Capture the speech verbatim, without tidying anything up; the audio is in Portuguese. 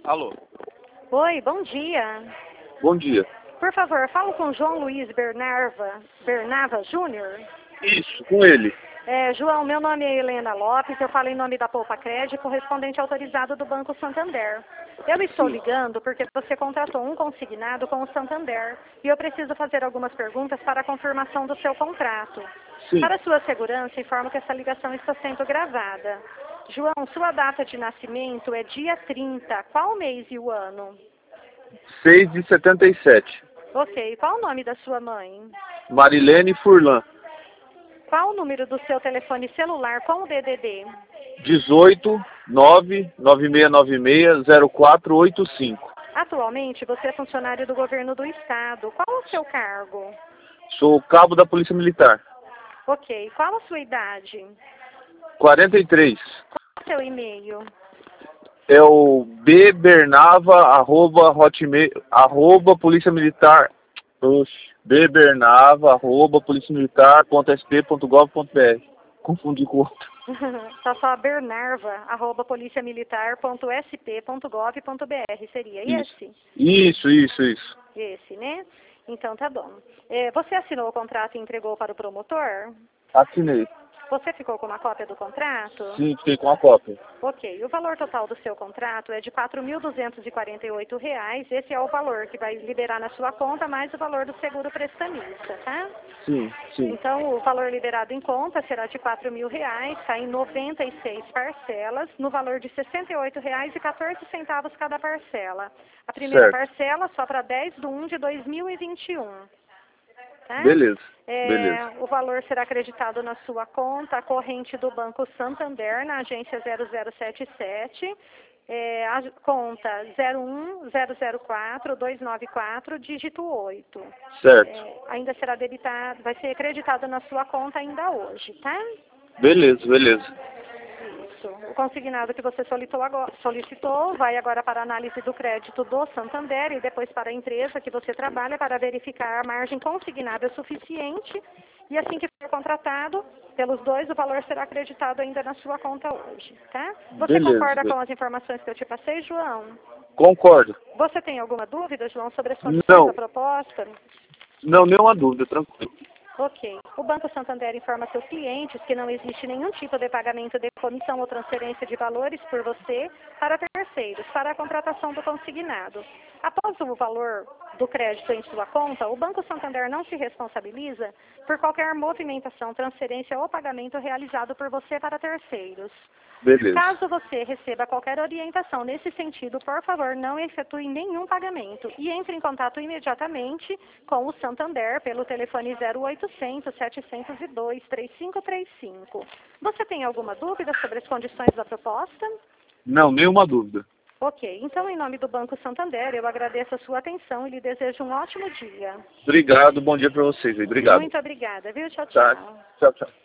Alô? Oi, bom dia. Bom dia. Por favor, falo com João Luiz Bernarva, Bernava Júnior. Isso, com ele. É, João, meu nome é Helena Lopes, eu falo em nome da Poupa Crédito, correspondente autorizado do Banco Santander. Eu estou Sim. ligando porque você contratou um consignado com o Santander e eu preciso fazer algumas perguntas para a confirmação do seu contrato. Sim. Para sua segurança, informo que essa ligação está sendo gravada. João, sua data de nascimento é dia trinta. Qual o mês e o ano? seis de setenta e sete. Ok. Qual o nome da sua mãe? Marilene Furlan. Qual o número do seu telefone celular com o D D D? dezoito, nove, nove seis nove seis, zero quatro oito cinco. Atualmente, você é funcionário do governo do estado. Qual o seu cargo? Sou cabo da Polícia Militar. Ok. Qual a sua idade? quarenta e três. Qual o seu e-mail? É o bbernava, arroba, hotmail, arroba, polícia militar, oxe, bbernava, arroba, polícia militar, ponto sp, ponto gov, ponto br. Confundi com o outro. Tá só bernarva, arroba, policiamilitar ponto sp ponto gov ponto br. Seria Isso, esse? isso, isso, isso. Esse, né? Então tá bom. É, você assinou o contrato e entregou para o promotor? Assinei. Você ficou com uma cópia do contrato? Sim, fiquei com a cópia. Ok. O valor total do seu contrato é de quatro mil duzentos e quarenta e oito reais. Esse é o valor que vai liberar na sua conta, mais o valor do seguro prestamista, tá? Sim, sim. Então, o valor liberado em conta será de quatro mil reais, está em noventa e seis parcelas, no valor de sessenta e oito reais e quatorze centavos cada parcela. A primeira Certo. parcela só para dez de um de dois mil e vinte e um. Tá? Beleza, É, beleza. o valor será acreditado na sua conta corrente do Banco Santander, na agência zero zero sete sete, é, a conta zero um zero zero quatro dois nove quatro, dígito oito. Certo. É, ainda será debitado, vai ser acreditado na sua conta ainda hoje, tá? Beleza, beleza. Isso. O consignado que você solicitou agora, solicitou vai agora para a análise do crédito do Santander e depois para a empresa que você trabalha para verificar a margem consignável suficiente e assim que for contratado, pelos dois, o valor será acreditado ainda na sua conta hoje, tá? Você Beleza, concorda be- com as informações que eu te passei, João? Concordo. Você tem alguma dúvida, João, sobre as condições Não, da proposta? não, nenhuma dúvida, tranquilo. Ok. O Banco Santander informa seus clientes que não existe nenhum tipo de pagamento de comissão ou transferência de valores por você para terceiros, para a contratação do consignado. Após o valor do crédito em sua conta, o Banco Santander não se responsabiliza por qualquer movimentação, transferência ou pagamento realizado por você para terceiros. Beleza. Caso você receba qualquer orientação nesse sentido, por favor, não efetue nenhum pagamento e entre em contato imediatamente com o Santander pelo telefone zero oitocentos, setecentos e dois, trinta e cinco trinta e cinco. Você tem alguma dúvida sobre as condições da proposta? Não, nenhuma dúvida. Ok, então em nome do Banco Santander, eu agradeço a sua atenção e lhe desejo um ótimo dia. Obrigado, bom dia pra vocês aí. Obrigado. Muito obrigada, viu? Tchau, Tá, tchau. tchau, tchau.